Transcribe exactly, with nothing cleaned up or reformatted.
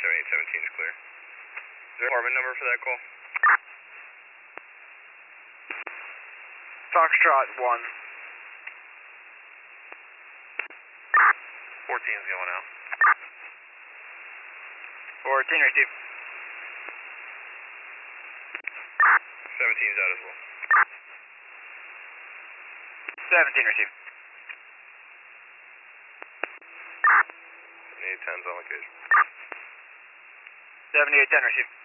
seventy-eight seventeen is clear. Is there a department number for that call? Foxtrot one. fourteen's going out. fourteen receive. seventeen's out as well. seventeen receive. seventy-eight ten's on location. seventy-eight ten receive.